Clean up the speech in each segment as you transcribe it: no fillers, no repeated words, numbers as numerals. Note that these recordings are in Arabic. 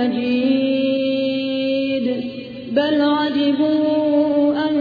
مجيد بل عجبوا أن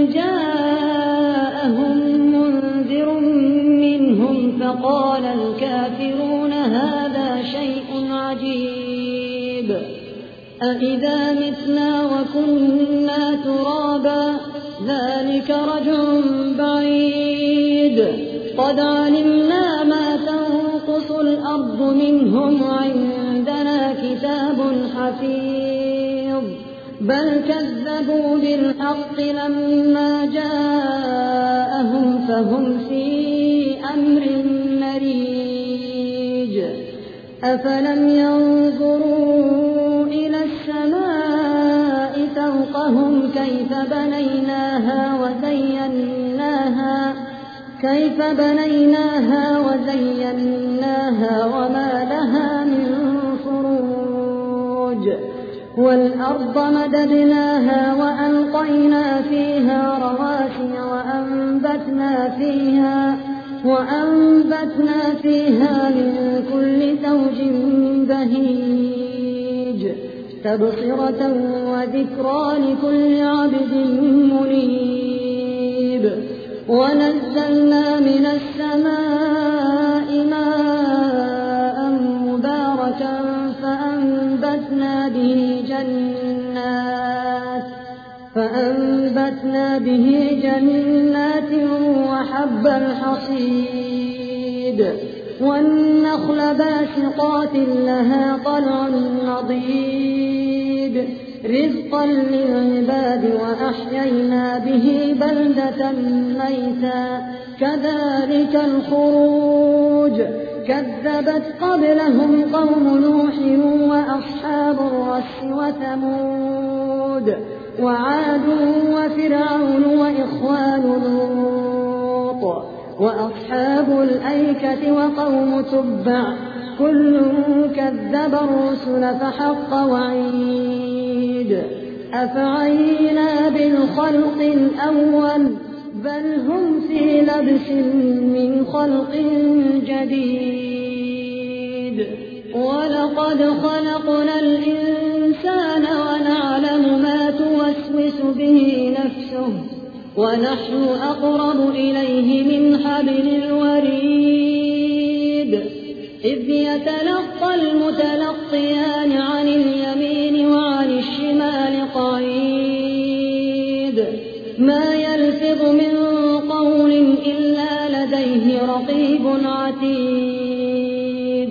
جاءهم منذر منهم فقال الكافرون هذا شيء عجيب أإذا متنا وكنا ترابا ذلك رجع بعيد قد علمنا ما تنقص الأرض منهم عندنا كتاب حفيظ بل كذبوا بالحق لما جاءهم فهم في أمر مريج أفلم ينظروا إلى السماء فوقهم كيف بنيناها وزيناها وما لها من فروج والأرض مددناها وألقينا فيها رواسي وأنبتنا فيها من كل زوج بهيج تبصرة وذكرى لكل عبد منيب ونزلنا من السماء ماء مباركا فأنبتنا به جنات وحب الحصيد والنخل باسقات لها طلع نضيد رزقا للعباد وأحيينا به بلدة ميتا كذلك الخروج كذبت قبلهم قوم نوح وأصحاب الرس وثمود وعاد وفرعون وإخوان لوط وأصحاب الأيكة وقوم تبع كل كذب الرسل فحق وعيد أفعينا بالخلق الأول بل هم في لبس من خلق جديد ولقد خلقنا الإنسان ونعلم ما توسوس به نفسه ونحن أقرب إليه من حبل الوريد إذ يتلقى المتلقيان عن اليمين وعن الشمال قعيد ما يلفظ من قول إلا لديه رقيب عتيد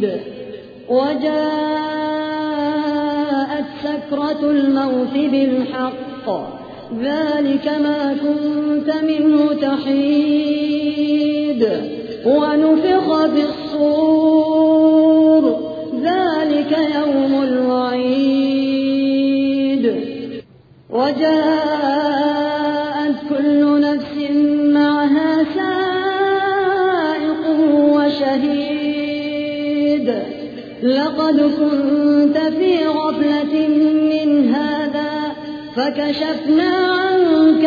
وجاءت سكرة الموت بالحق ذلك ما كنت منه تحيد ونفخ في الصور ذلك يوم الوعيد وجاءت كل نفس معها سائق وشهيد لقد كنت في غفلة من هذا فكشفنا عنك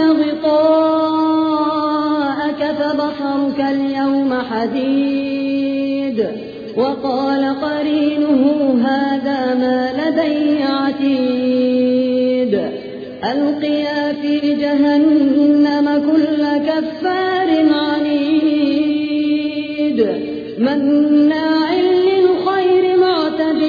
غطاءك فبصرك اليوم حديد وقال قرينه هذا ما لدي عتيد ألقيا في جهنم كل كفار عنيد مناع للخير معتد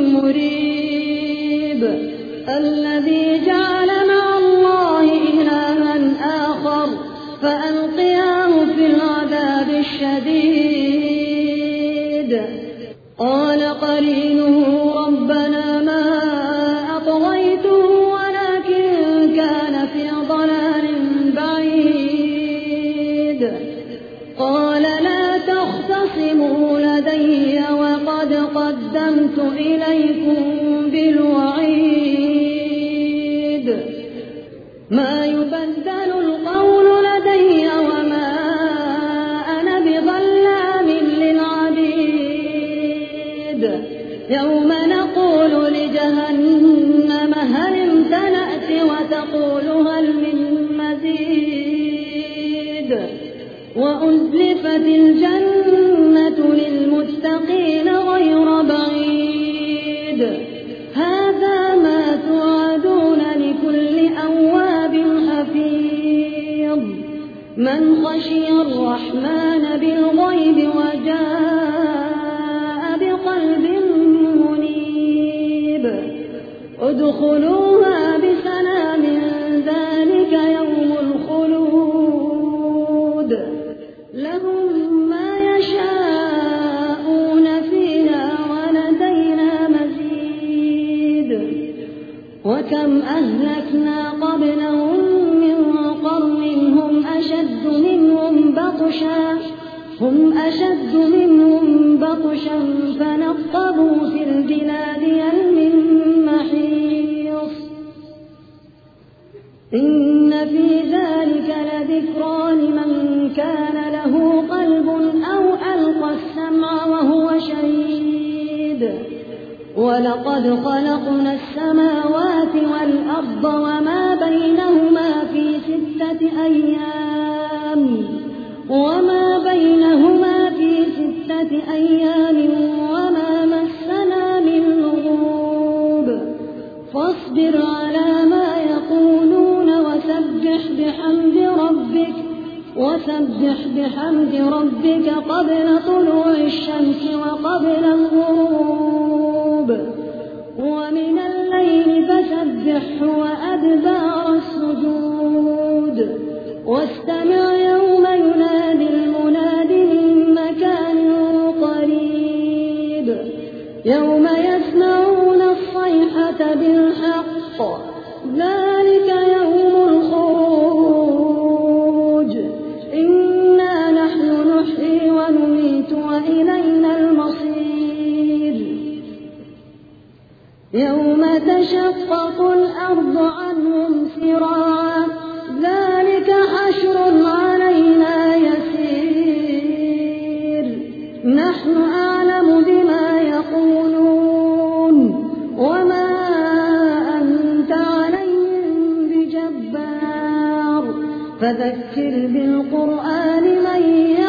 مريب الذي جعل مع الله إلها آخر فألقياه في العذاب الشديد قال قرينه ربنا ما أطغيته ولكن كان في ضلال بعيد قال لا تختصموا لدي وقد قدمت إليكم بالوعيد ما يبدل القول لدي وما أنا بظلام للعبيد يوم نقول لجهنم هل امتلأت وتقول هل من مزيد وأزلفت الجنة للمتقين غير بعيد هذا خشي الرحمن بالغيب وجاء بقلب منيب ادخلوها بسلام ذلك يوم الخلود لهم ما يشاءون فيها ولدينا مزيد وكم أهلكنا قبلهم من قرن هم أشد منهم بطشا فنقبوا في البلاد هل من محيص إن في ذلك لذكرى لمن كان له قلب أو ألقى السمع وهو شهيد ولقد خلقنا السماوات والأرض وما بينهما في 6 أيام وما مسنا من لغوب فاصبر على ما يقولون وسبح بحمد ربك قبل طلوع الشمس وقبل الغروب ومن الليل فسبحه وأدبار السجود واستمع يوم ينادي المناد من مكان قريب يوم يسمعون الصيحة بالحق ذلك يوم الخروج إنا نحن نحيي ونميت وإلينا المصير يوم تشقق الأرض عنهم سراعا ذلك حشر علينا يسير نحن أعلم بما يقولون وما أنت عليهم بجبار فذكر بالقرآن من